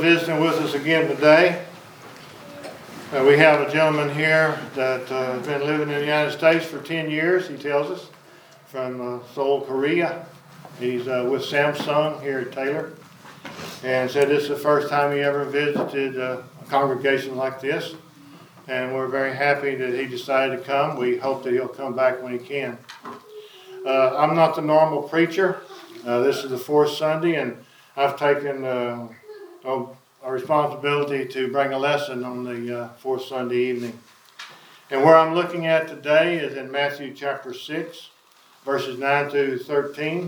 visiting with us again today. We have a gentleman here that has been living in the United States for 10 years, he tells us, from Seoul, Korea. He's with Samsung here at Taylor, and said this is the first time he ever visited a congregation like this, and we're very happy that he decided to come. We hope that he'll come back when he can. I'm not the normal preacher. This is the fourth Sunday, and I've taken a responsibility to bring a lesson on the fourth Sunday evening. And where I'm looking at today is in Matthew chapter 6, verses 9 to 13.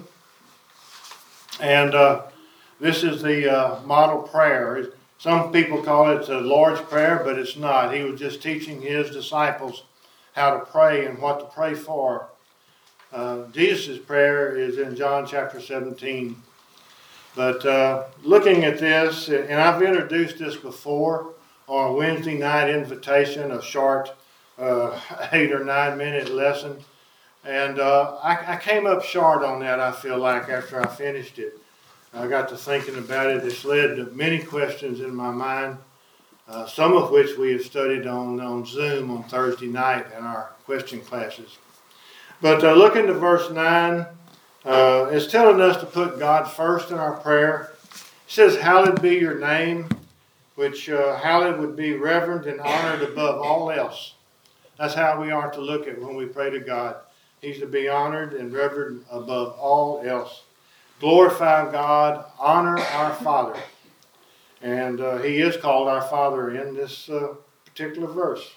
And this is the model prayer. Some people call it the Lord's Prayer, but it's not. He was just teaching his disciples how to pray and what to pray for. Jesus' prayer is in John chapter 17. But looking at this, and I've introduced this before on a Wednesday night invitation, a short 8 or 9 minute lesson. And I came up short on that, I feel like, after I finished it. I got to thinking about it. It's led to many questions in my mind, some of which we have studied on Zoom on Thursday night in our question classes. But looking to verse 9, it's telling us to put God first in our prayer. It says, hallowed be your name, which hallowed would be reverend and honored above all else. That's how we are to look at when we pray to God. He's to be honored and revered above all else. Glorify God, honor our Father. And he is called our Father in this particular verse.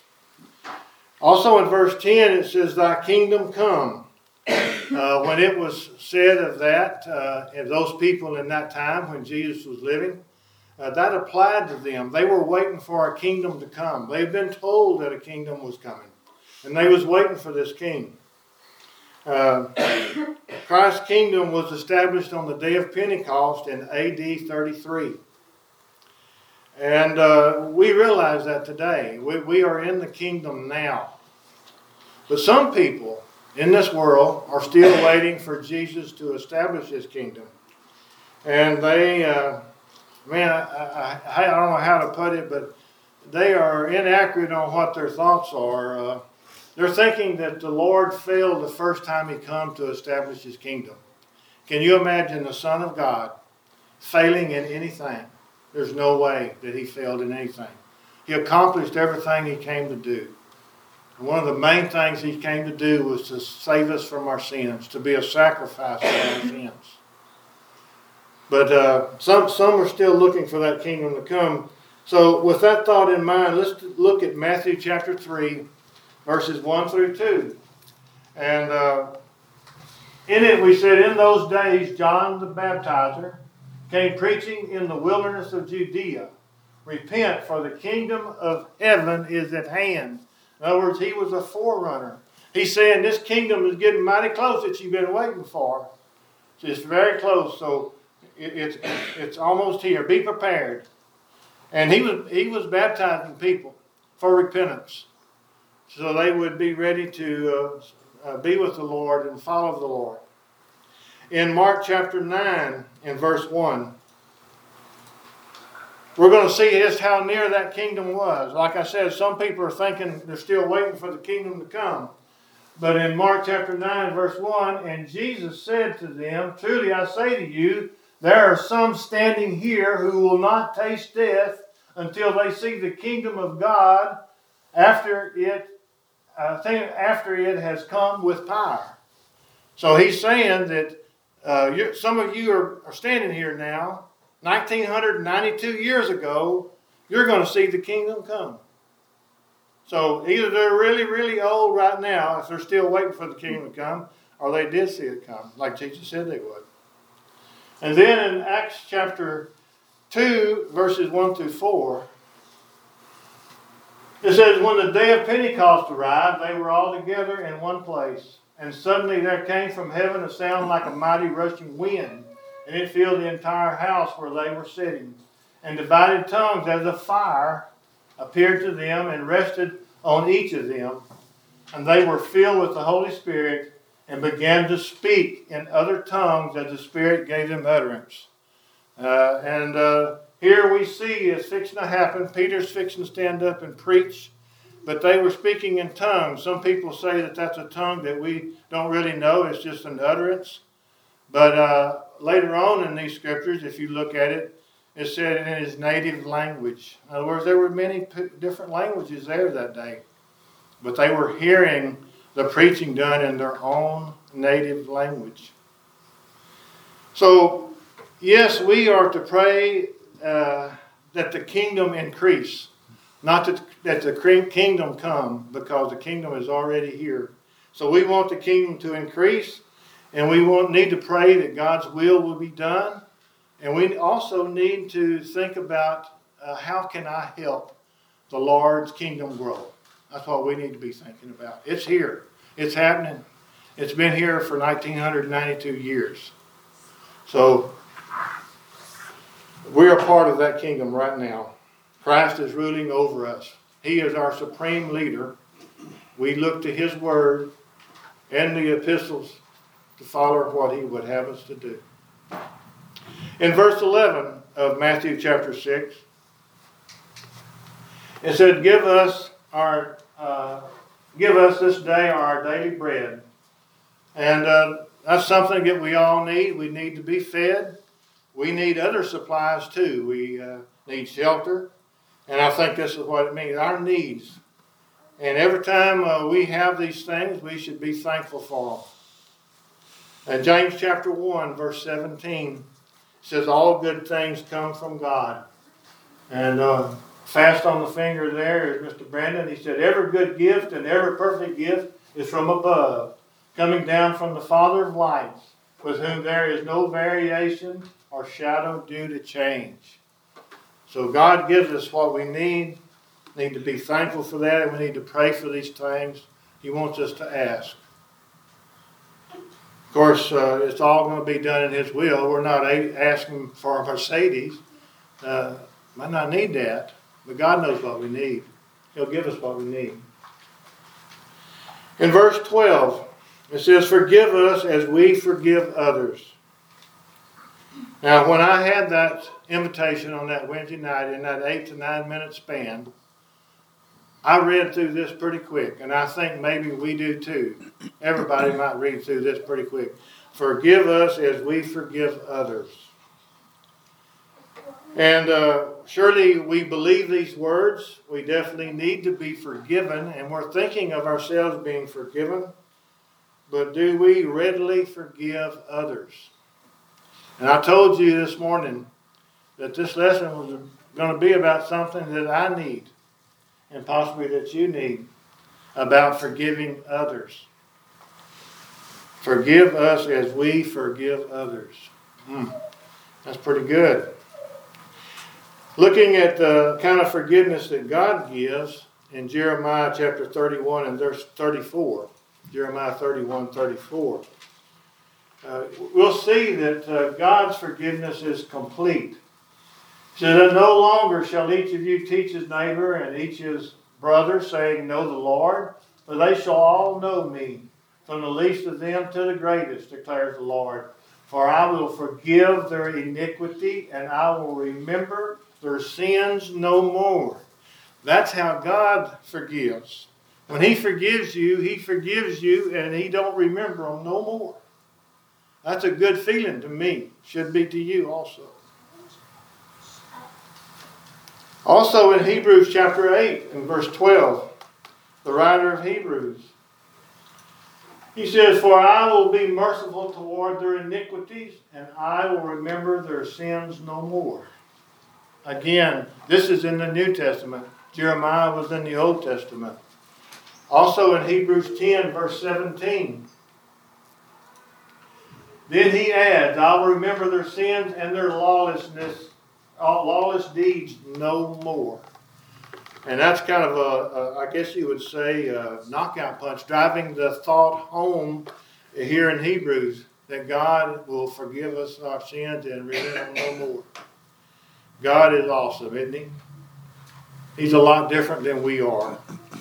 Also in verse 10 it says, thy kingdom come. When it was said of that, of those people in that time when Jesus was living, that applied to them. They were waiting for a kingdom to come. They'd been told that a kingdom was coming. And they was waiting for this king. Christ's kingdom was established on the day of Pentecost in AD 33. And we realize that today. We are in the kingdom now. But some people in this world are still waiting for Jesus to establish his kingdom. And they, I don't know how to put it, but they are inaccurate on what their thoughts are. They're thinking that the Lord failed the first time he come to establish his kingdom. Can you imagine the Son of God failing in anything? There's no way that he failed in anything. He accomplished everything he came to do. And one of the main things he came to do was to save us from our sins, to be a sacrifice for our sins. But some are still looking for that kingdom to come. So with that thought in mind, let's look at Matthew chapter 3, verses 1 through 2. And in it we said, in those days John the Baptizer came preaching in the wilderness of Judea. Repent, for the kingdom of heaven is at hand. In other words, he was a forerunner. He's saying this kingdom is getting mighty close that you've been waiting for. It's very close, so it's almost here. Be prepared. And he was baptizing people for repentance, so they would be ready to be with the Lord and follow the Lord. In Mark chapter 9, in verse 1, we're going to see just how near that kingdom was. Like I said, some people are thinking they're still waiting for the kingdom to come. But in Mark chapter 9, verse 1, and Jesus said to them, truly I say to you, there are some standing here who will not taste death until they see the kingdom of God after it has come with power. So he's saying that some of you are standing here now, 1992 years ago, you're going to see the kingdom come. So either they're really, really old right now, if they're still waiting for the kingdom to come, or they did see it come, like Jesus said they would. And then in Acts chapter 2, verses 1 through 4, it says, when the day of Pentecost arrived, they were all together in one place. And suddenly there came from heaven a sound like a mighty rushing wind, and it filled the entire house where they were sitting. And divided tongues as of fire appeared to them and rested on each of them. And they were filled with the Holy Spirit and began to speak in other tongues as the Spirit gave them utterance. Here we see is fixing to happen. Peter's fixing to stand up and preach, but they were speaking in tongues. Some people say that that's a tongue that we don't really know. It's just an utterance. But later on in these scriptures, if you look at it, it said in his native language. In other words, there were many different languages there that day. But they were hearing the preaching done in their own native language. So, yes, we are to pray that the kingdom increase. Not that the kingdom come, because the kingdom is already here. So we want the kingdom to increase, and we need to pray that God's will be done. And we also need to think about how can I help the Lord's kingdom grow. That's what we need to be thinking about. It's here. It's happening. It's been here for 1992 years. So we are part of that kingdom right now. Christ is ruling over us. He is our supreme leader. We look to His word and the epistles to follow what He would have us to do. In verse 11 of Matthew chapter 6, it said, Give us this day our daily bread. And that's something that we all need. We need to be fed. We need other supplies too. We need shelter. And I think this is what it means, our needs. And every time we have these things, we should be thankful for them. And James chapter 1, verse 17 says, all good things come from God. And fast on the finger there is Mr. Brandon. He said, every good gift and every perfect gift is from above, coming down from the Father of lights, with whom there is no variation or shadow due to change. So God gives us what we need. We need to be thankful for that, and we need to pray for these things. He wants us to ask. Of course, it's all going to be done in His will. We're not asking for a Mercedes. Might not need that, but God knows what we need. He'll give us what we need. In verse 12, it says, Forgive us as we forgive others. Now, when I had that invitation on that Wednesday night in that 8 to 9 minute span, I read through this pretty quick, and I think maybe we do too. Everybody might read through this pretty quick. Forgive us as we forgive others. And surely we believe these words. We definitely need to be forgiven, and we're thinking of ourselves being forgiven. But do we readily forgive others? And I told you this morning that this lesson was going to be about something that I need, and possibly that you need, about forgiving others. Forgive us as we forgive others. That's pretty good. Looking at the kind of forgiveness that God gives in Jeremiah chapter 31 and verse 34, Jeremiah 31:34, we'll see that God's forgiveness is complete. He says, no longer shall each of you teach his neighbor and each his brother, saying, Know the Lord, for they shall all know me, from the least of them to the greatest, declares the Lord. For I will forgive their iniquity, and I will remember their sins no more. That's how God forgives. When He forgives you, and He don't remember them no more. That's a good feeling to me. Should be to you also. Also in Hebrews chapter 8 and verse 12, the writer of Hebrews, he says, For I will be merciful toward their iniquities, and I will remember their sins no more. Again, this is in the New Testament. Jeremiah was in the Old Testament. Also in Hebrews 10 verse 17, then he adds, I will remember their sins and their lawless deeds no more. And that's kind of I guess you would say, a knockout punch, driving the thought home here in Hebrews that God will forgive us our sins and remember them no more. God is awesome, isn't He? He's a lot different than we are.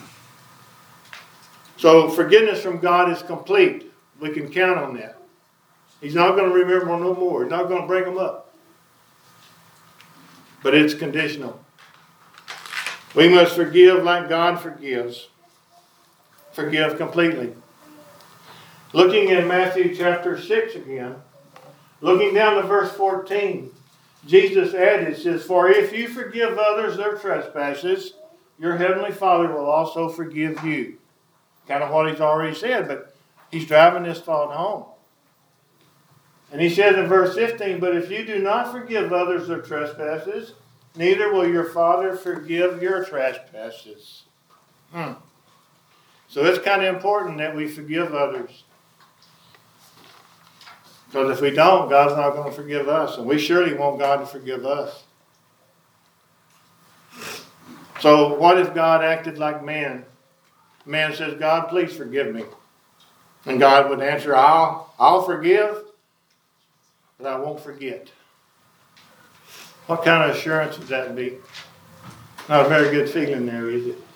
So forgiveness from God is complete. We can count on that. He's not going to remember no more. He's not going to bring them up. but it's conditional. We must forgive like God forgives. Forgive completely. Looking in Matthew chapter 6 again, looking down to verse 14, Jesus added, says, "For if you forgive others their trespasses, your heavenly Father will also forgive you." Kind of what he's already said, but he's driving this thought home. And he says in verse 15, "But if you do not forgive others their trespasses, neither will your Father forgive your trespasses." So it's kind of important that we forgive others. Because if we don't, God's not going to forgive us. And we surely want God to forgive us. So what if God acted like man? Man says, "God, please forgive me." And God would answer, I'll forgive, but I won't forget. What kind of assurance would that be? Not a very good feeling there, is it?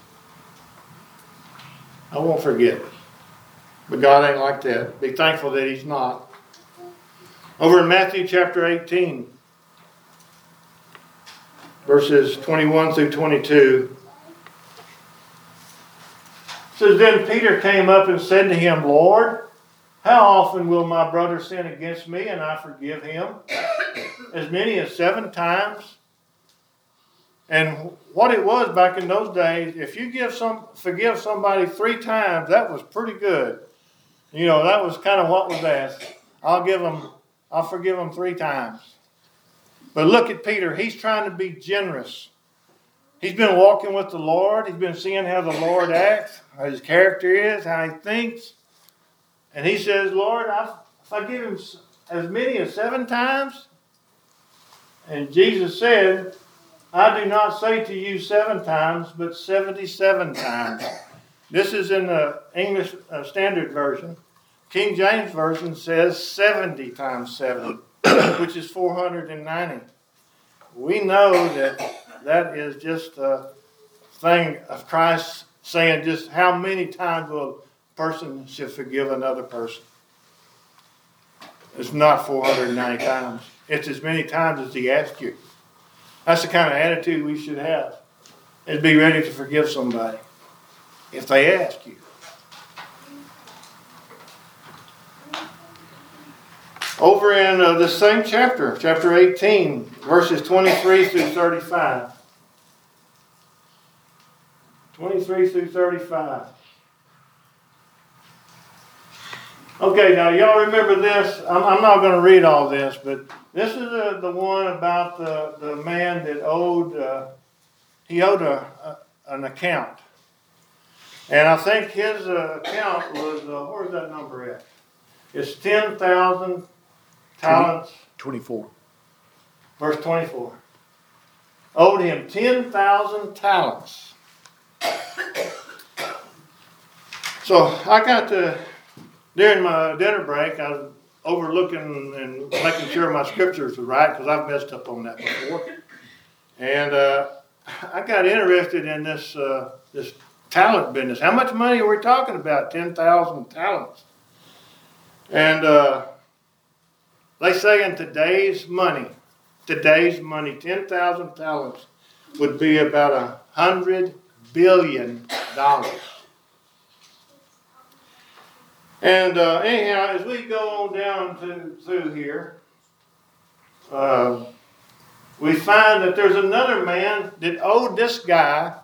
I won't forget. But God ain't like that. Be thankful that he's not. Over in Matthew chapter 18, verses 21 through 22, it says, "Then Peter came up and said to him, 'Lord, how often will my brother sin against me and I forgive him? As many as 7 times?' And what it was back in those days, if you forgive somebody 3 times, that was pretty good. You know, that was kind of what was asked. I'll forgive them 3 times. But look at Peter. He's trying to be generous. He's been walking with the Lord. He's been seeing how the Lord acts, how his character is, how he thinks. And he says, "Lord, if I give him as many as 7 times?" And Jesus said, "I do not say to you 7 times, but 77 times." This is in the English Standard Version. King James Version says 70 times 7, which is 490. We know that is just a thing of Christ saying just how many times a person should forgive another person. It's not 490 times. It's as many times as he asked you. That's the kind of attitude we should have. Is be ready to forgive somebody if they ask you. Over in the same chapter, chapter 18, verses 23 through 35. 23 through 35. Okay, now y'all remember this. I'm not going to read all this, but this is the one about the man that owed an account. And I think his account was, where's that number at? It's 10,000 talents. 24. Verse 24. Owed him 10,000 talents. So I got during my dinner break, I was overlooking and making sure my scriptures were right, because I've messed up on that before. And I got interested in this talent business. How much money are we talking about? 10,000 talents. And they say in today's money, 10,000 talents would be about $100 billion. And anyhow, as we go on down through here, we find that there's another man that owed this guy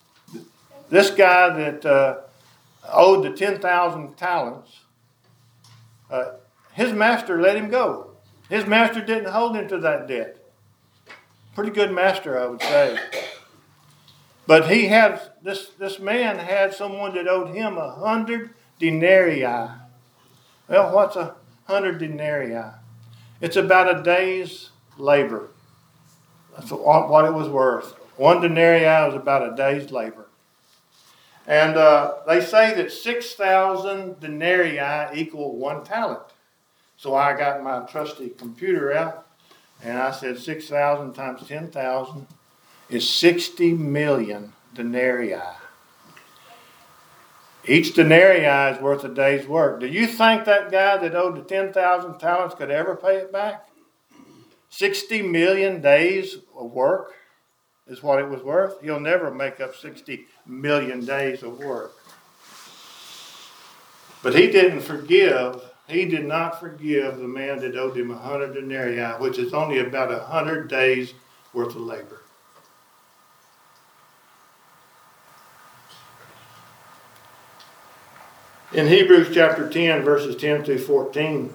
that owed the 10,000 talents. His master let him go. His master didn't hold him to that debt. Pretty good master, I would say. But he had this man had someone that owed him 100 denarii. Well, what's 100 denarii? It's about a day's labor. That's what it was worth. 1 denarii was about a day's labor. And they say that 6,000 denarii equal 1 talent. So I got my trusty computer out, and I said 6,000 times 10,000 is 60 million denarii. Each denarii is worth a day's work. Do you think that guy that owed the 10,000 talents could ever pay it back? 60 million days of work is what it was worth. He'll never make up 60 million days of work. But he didn't forgive. He did not forgive the man that owed him 100 denarii, which is only about 100 days worth of labor. In Hebrews chapter 10, verses 10 through 14,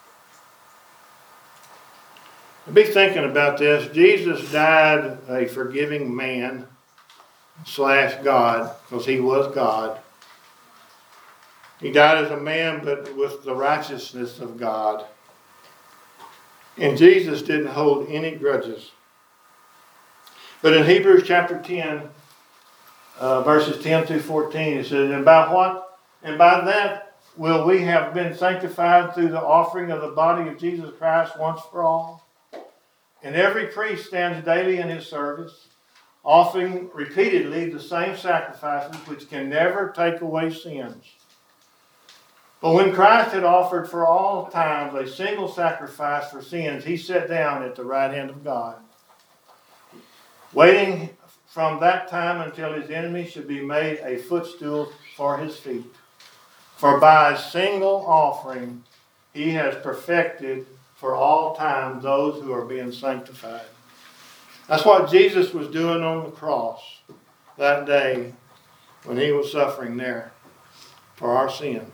be thinking about this. Jesus died a forgiving man / God, because he was God. He died as a man, but with the righteousness of God. And Jesus didn't hold any grudges. But in Hebrews chapter 10, verses 10 through 14, it says, And by that will we have been sanctified through the offering of the body of Jesus Christ once for all. And every priest stands daily in his service, offering repeatedly the same sacrifices which can never take away sins. But when Christ had offered for all times a single sacrifice for sins, he sat down at the right hand of God, waiting from that time until his enemy should be made a footstool for his feet. For by a single offering he has perfected for all time those who are being sanctified. That's what Jesus was doing on the cross that day when he was suffering there for our sins.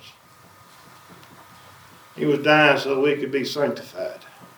He was dying so that we could be sanctified.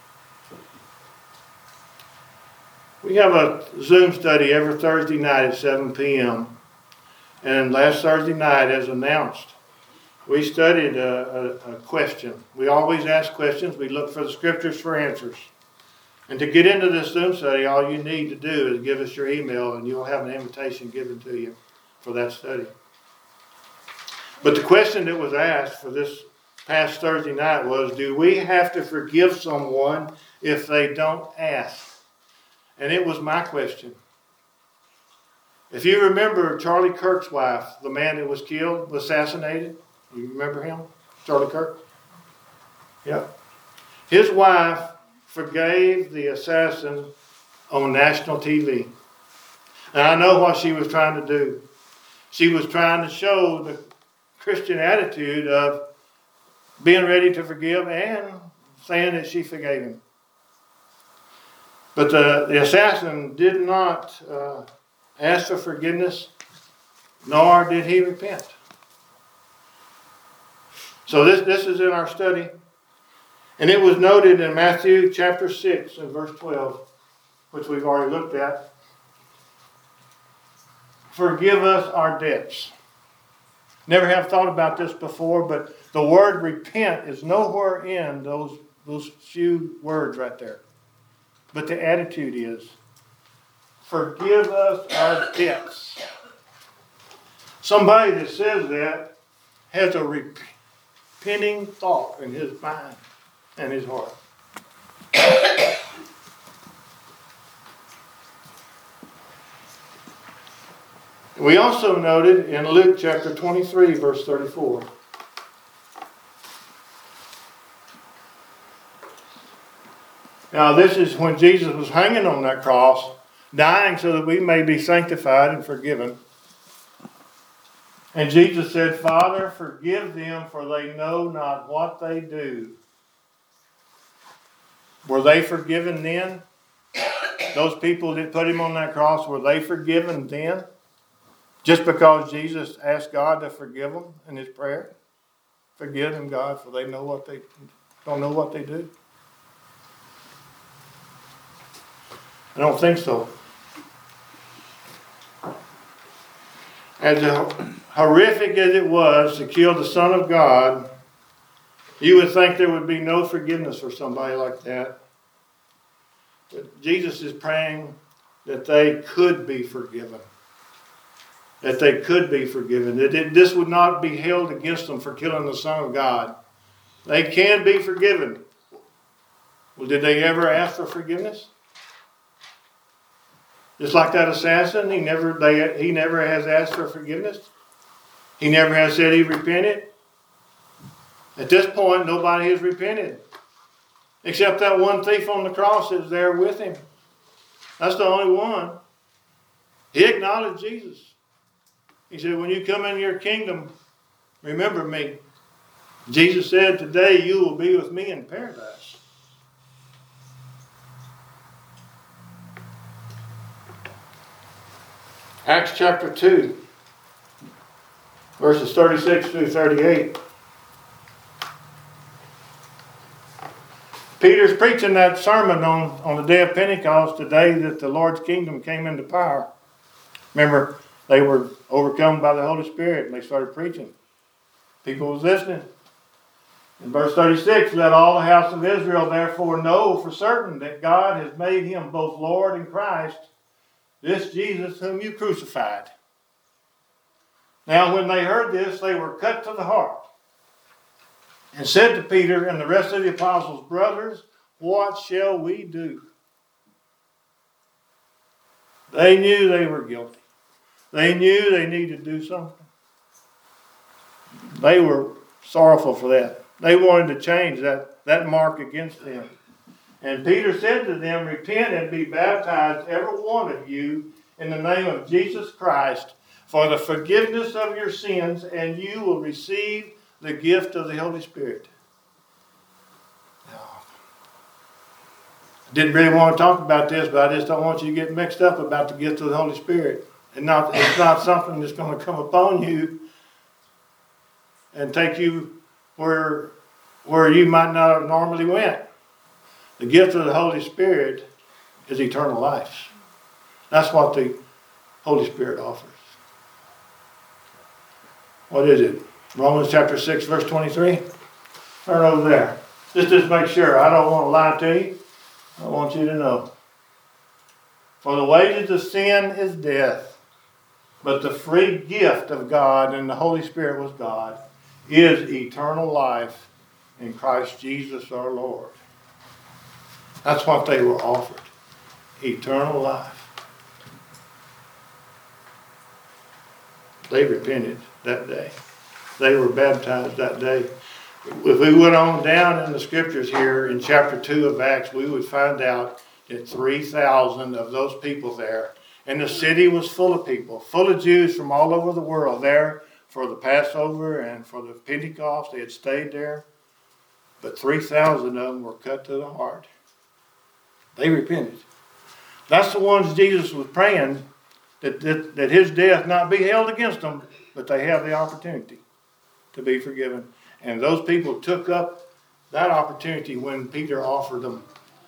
We have a Zoom study every Thursday night at 7 p.m. And last Thursday night, as announced, we studied a question. We always ask questions. We look for the scriptures for answers. And to get into this Zoom study, all you need to do is give us your email and you'll have an invitation given to you for that study. But the question that was asked for this past Thursday night was, do we have to forgive someone if they don't ask? And it was my question. If you remember Charlie Kirk's wife, the man that was killed, assassinated, you remember him? Charlie Kirk? Yeah. His wife forgave the assassin on national TV. And I know what she was trying to do. She was trying to show the Christian attitude of being ready to forgive and saying that she forgave him. But the assassin did not ask for forgiveness, nor did he repent. So this is in our study. And it was noted in Matthew chapter 6 and verse 12, which we've already looked at. Forgive us our debts. Never have thought about this before, but the word repent is nowhere in those few words right there. But the attitude is, forgive us our debts. Somebody that says that has a repenting thought in his mind and his heart. We also noted in Luke chapter 23, verse 34. Now, this is when Jesus was hanging on that cross, dying so that we may be sanctified and forgiven. And Jesus said, Father, forgive them, for they know not what they do. Were they forgiven then? Those people that put him on that cross, were they forgiven then? Just because Jesus asked God to forgive them in his prayer? Forgive them, God, for they don't know what they do. I don't think so. As horrific as it was to kill the Son of God, you would think there would be no forgiveness for somebody like that. But Jesus is praying that they could be forgiven. That they could be forgiven. That this would not be held against them for killing the Son of God. They can be forgiven. Well, did they ever ask for forgiveness? Just like that assassin, he never has asked for forgiveness. He never has said he repented. At this point, nobody has repented. Except that one thief on the cross is there with him. That's the only one. He acknowledged Jesus. He said, when you come into your kingdom, remember me. Jesus said, today you will be with me in paradise. Acts chapter 2, verses 36 through 38. Peter's preaching that sermon on the day of Pentecost, the day that the Lord's kingdom came into power. Remember, they were overcome by the Holy Spirit and they started preaching. People was listening. In verse 36, let all the house of Israel therefore know for certain that God has made him both Lord and Christ, this Jesus whom you crucified. Now when they heard this, they were cut to the heart and said to Peter and the rest of the apostles, brothers, what shall we do? They knew they were guilty. They knew they needed to do something. They were sorrowful for that. They wanted to change that mark against them. And Peter said to them, repent and be baptized, every one of you, in the name of Jesus Christ, for the forgiveness of your sins, and you will receive the gift of the Holy Spirit. Now, I didn't really want to talk about this, but I just don't want you to get mixed up about the gift of the Holy Spirit. And it's not something that's going to come upon you and take you where you might not have normally went. The gift of the Holy Spirit is eternal life. That's what the Holy Spirit offers. What is it? Romans chapter 6, verse 23. Turn over there. Just make sure. I don't want to lie to you. I want you to know. For the wages of sin is death, but the free gift of God, and the Holy Spirit was God, is eternal life in Christ Jesus our Lord. That's what they were offered. Eternal life. They repented that day. They were baptized that day. If we went on down in the scriptures here in chapter 2 of Acts, we would find out that 3,000 of those people there, and the city was full of people, full of Jews from all over the world there for the Passover and for the Pentecost. They had stayed there. But 3,000 of them were cut to the heart. They repented. That's the ones Jesus was praying that his death not be held against them, but they have the opportunity to be forgiven. And those people took up that opportunity when Peter offered them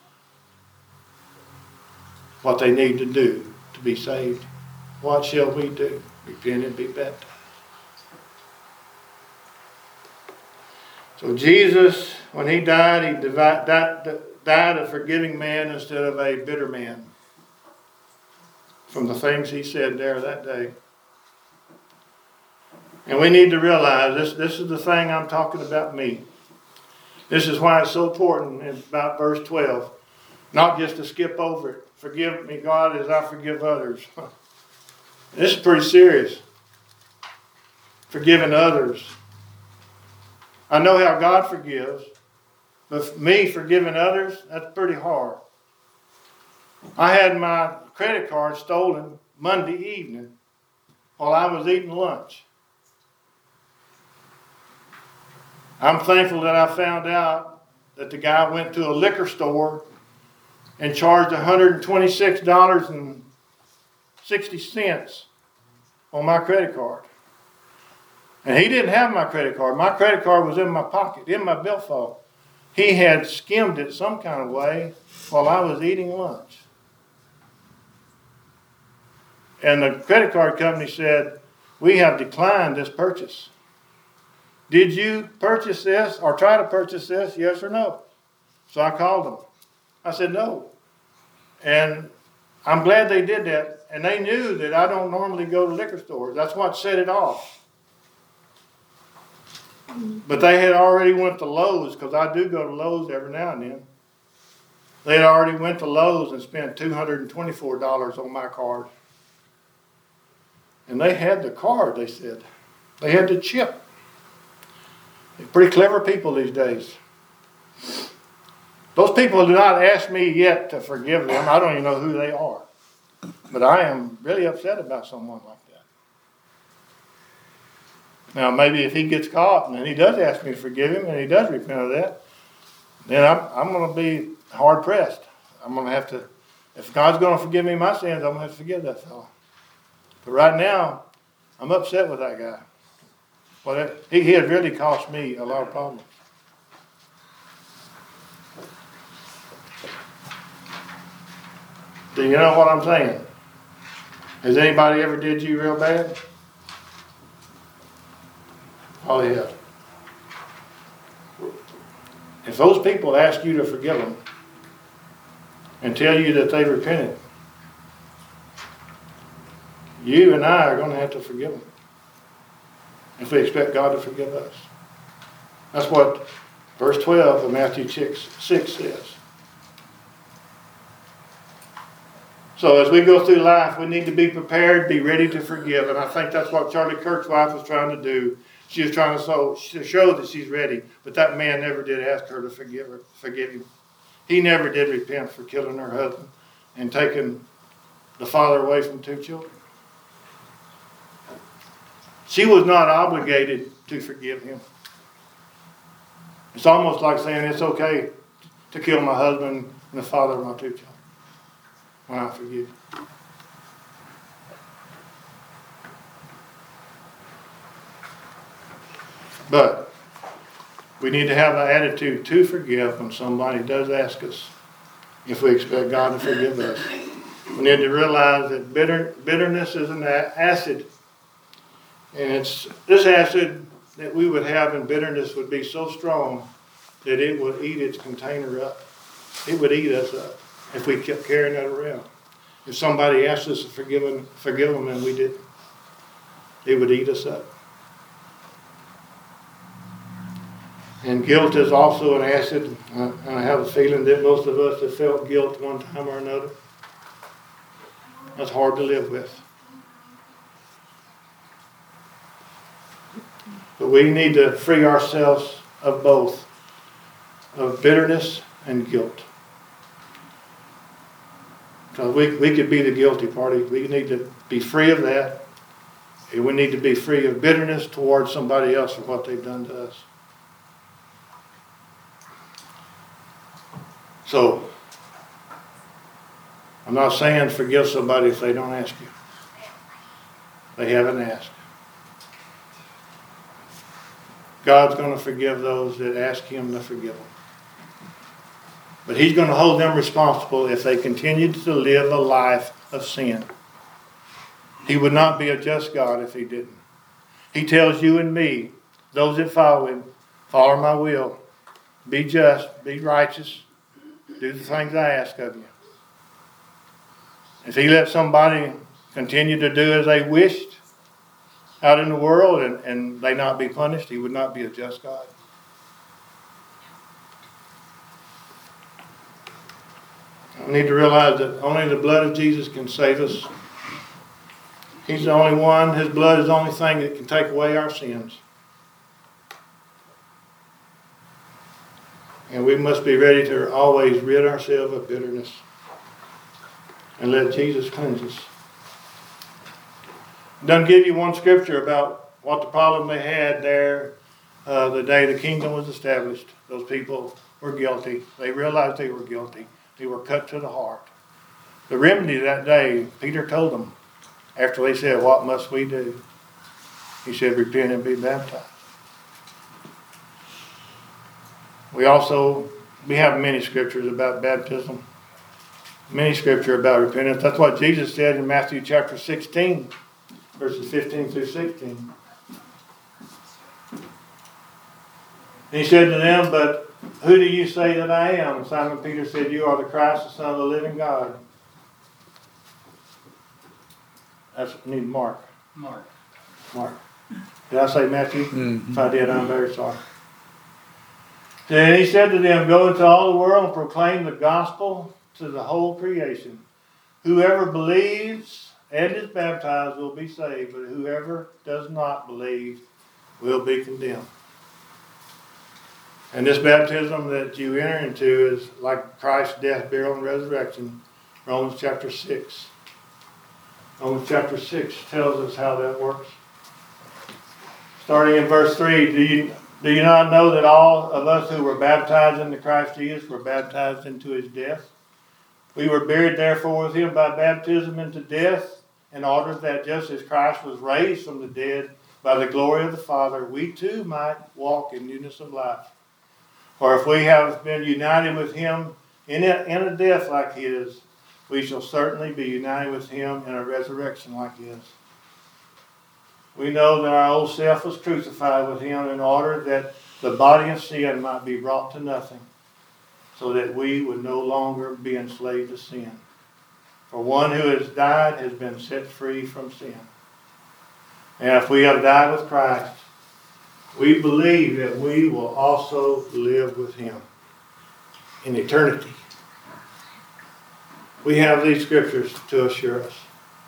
what they need to do to be saved. What shall we do? Repent and be baptized. So Jesus, when he died, he died a forgiving man instead of a bitter man. From the things he said there that day. And we need to realize this is the thing I'm talking about me. This is why it's so important about verse 12. Not just to skip over it. Forgive me, God, as I forgive others. This is pretty serious. Forgiving others. I know how God forgives, but me forgiving others, that's pretty hard. I had my credit card stolen Monday evening while I was eating lunch. I'm thankful that I found out that the guy went to a liquor store and charged $126.60 on my credit card. And he didn't have my credit card. My credit card was in my pocket, in my billfold. He had skimmed it some kind of way while I was eating lunch. And the credit card company said, we have declined this purchase. Did you purchase this or try to purchase this, yes or no? So I called them. I said no. And I'm glad they did that. And they knew that I don't normally go to liquor stores. That's what set it off. But they had already went to Lowe's, because I do go to Lowe's every now and then. They had already went to Lowe's and spent $224 on my card. And they had the card, they said. They had the chip. They're pretty clever people these days. Those people do not ask me yet to forgive them. I don't even know who they are. But I am really upset about someone like that. Now, maybe if he gets caught and he does ask me to forgive him and he does repent of that, then I'm going to be hard pressed. I'm going to have to, if God's going to forgive me my sins, I'm going to have to forgive that fellow. But right now, I'm upset with that guy. Well, he has really cost me a lot of problems. Do you know what I'm saying? Has anybody ever did you real bad? Probably have. If those people ask you to forgive them and tell you that they repented, you and I are going to have to forgive them if we expect God to forgive us. That's what verse 12 of Matthew 6 says. So as we go through life, we need to be prepared, be ready to forgive. And I think that's what Charlie Kirk's wife was trying to do. She was trying to show that she's ready. But that man never did ask her to forgive him. He never did repent for killing her husband and taking the father away from 2 children. She was not obligated to forgive him. It's almost like saying it's okay to kill my husband and the father of my 2 children when I forgive you. But we need to have an attitude to forgive when somebody does ask us if we expect God to forgive us. We need to realize that bitterness is an acid. And it's this acid that we would have in bitterness would be so strong that it would eat its container up. It would eat us up if we kept carrying that around. If somebody asked us to forgive them and we didn't, it would eat us up. And guilt is also an acid. And I have a feeling that most of us have felt guilt one time or another. That's hard to live with. But we need to free ourselves of both, of bitterness and guilt. Because we could be the guilty party. We need to be free of that. And we need to be free of bitterness towards somebody else for what they've done to us. So, I'm not saying forgive somebody if they don't ask you. They haven't asked. God's going to forgive those that ask him to forgive them. But he's going to hold them responsible if they continue to live a life of sin. He would not be a just God if he didn't. He tells you and me, those that follow him, follow my will. Be just, be righteous, do the things I ask of you. If he let somebody continue to do as they wished out in the world and they not be punished, he would not be a just God. We need to realize that only the blood of Jesus can save us. He's the only one. His blood is the only thing that can take away our sins. And we must be ready to always rid ourselves of bitterness and let Jesus cleanse us. I'm going to give you one scripture about what the problem they had there the day the kingdom was established. Those people were guilty. They realized they were guilty. They were cut to the heart. The remedy that day, Peter told them, after they said, "What must we do?" He said, "Repent and be baptized." We have many scriptures about baptism. Many scripture about repentance. That's what Jesus said in Matthew chapter 16, verses 15 through 16. And he said to them, "But who do you say that I am?" Simon Peter said, "You are the Christ, the Son of the living God." That's need Mark. Did I say Matthew? Mm-hmm. If I did, I'm very sorry. And he said to them, "Go into all the world and proclaim the gospel to the whole creation. Whoever believes and is baptized will be saved, but whoever does not believe will be condemned." And this baptism that you enter into is like Christ's death, burial, and resurrection. Romans chapter 6. Romans chapter 6 tells us how that works. Starting in verse 3, do you not know that all of us who were baptized into Christ Jesus were baptized into his death? We were buried therefore with him by baptism into death, in order that just as Christ was raised from the dead by the glory of the Father, we too might walk in newness of life. For if we have been united with him in a death like his, we shall certainly be united with him in a resurrection like his. We know that our old self was crucified with him in order that the body of sin might be brought to nothing, so that we would no longer be enslaved to sin. For one who has died has been set free from sin. And if we have died with Christ, we believe that we will also live with him in eternity. We have these scriptures to assure us.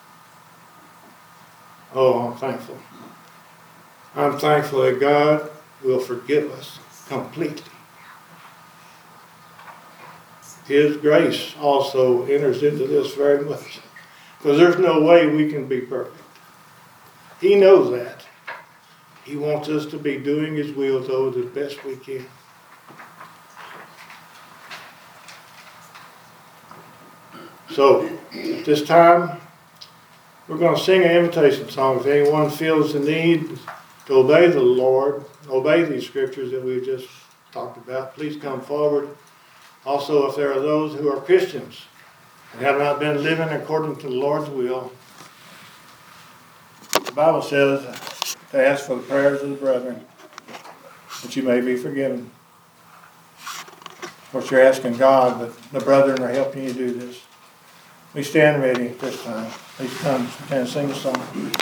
Oh, I'm thankful. I'm thankful that God will forgive us completely. His grace also enters into this very much. Because there's no way we can be perfect. He knows that. He wants us to be doing his will, though, the best we can. So, at this time, we're going to sing an invitation song. If anyone feels the need to obey the Lord, obey these scriptures that we've just talked about, please come forward. Also, if there are those who are Christians and have not been living according to the Lord's will, the Bible says to ask for the prayers of the brethren, that you may be forgiven. Of course, you're asking God, but the brethren are helping you do this. We stand ready at this time. Please come and sing a song.